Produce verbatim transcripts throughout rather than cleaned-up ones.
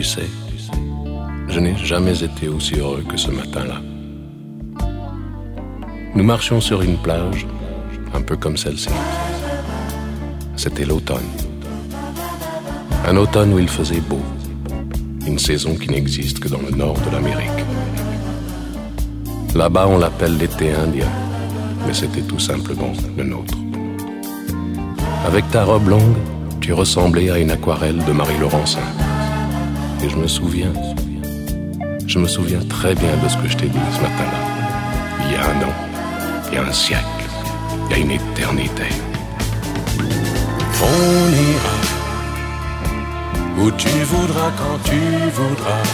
sais, je n'ai jamais été aussi heureux que ce matin-là. Nous marchions sur une plage, un peu comme celle-ci. C'était l'automne. Un automne où il faisait beau. Une saison qui n'existe que dans le nord de l'Amérique. Là-bas, on l'appelle l'été indien, mais c'était tout simplement le nôtre. Avec ta robe longue, tu ressemblais à une aquarelle de Marie Laurencin. Et je me souviens, je me souviens très bien de ce que je t'ai dit ce matin-là. Il y a un an, il y a un siècle, il y a une éternité. On ira où tu voudras, quand tu voudras,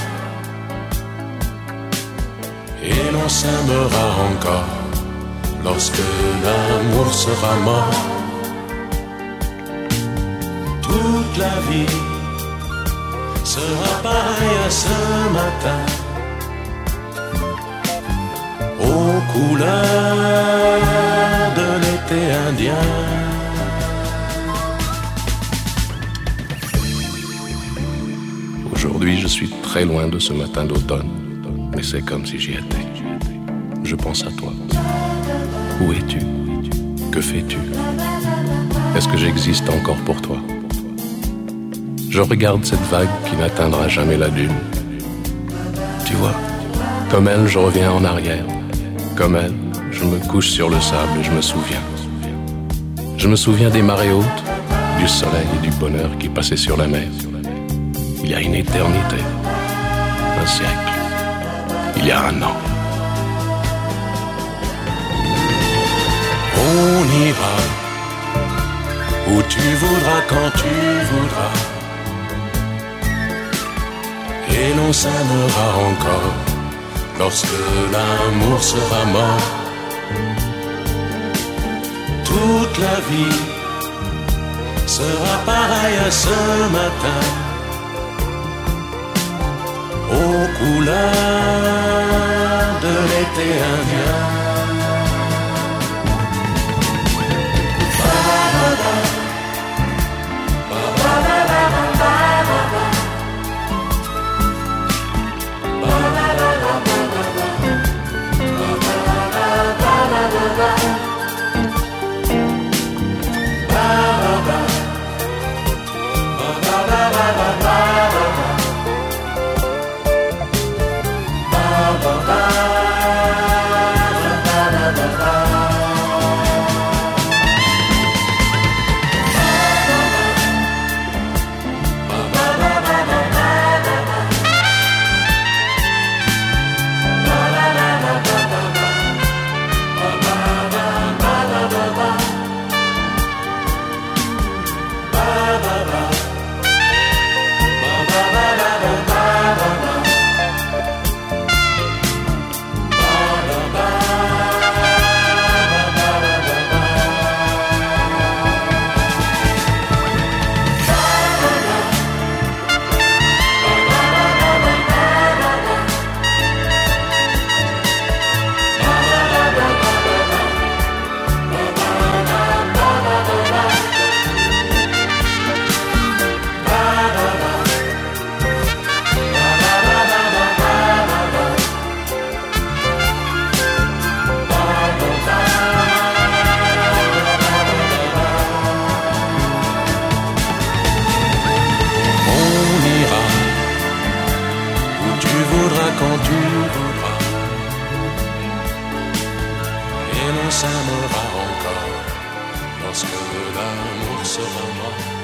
et l'on s'aimera encore lorsque l'amour sera mort. Toute la vie sera pareille à ce matin, aux couleurs de l'été indien. Aujourd'hui, je suis très loin de ce matin d'automne, mais c'est comme si j'y étais. Je pense à toi. Où es-tu? Que fais-tu? Est-ce que j'existe encore pour toi? Je regarde cette vague qui n'atteindra jamais la dune. Tu vois, comme elle, je reviens en arrière. Comme elle, je me couche sur le sable et je me souviens. Je me souviens des marées hautes, du soleil et du bonheur qui passaient sur la mer. Il y a une éternité, un siècle, il y a un an. On ira où tu voudras, quand tu voudras, et l'on s'aimera encore lorsque l'amour sera mort. Toute la vie sera pareille à ce matin, aux couleurs de l'été indien. Quand tu voudras, et l'on s'aimera encore lorsque l'amour sera mort.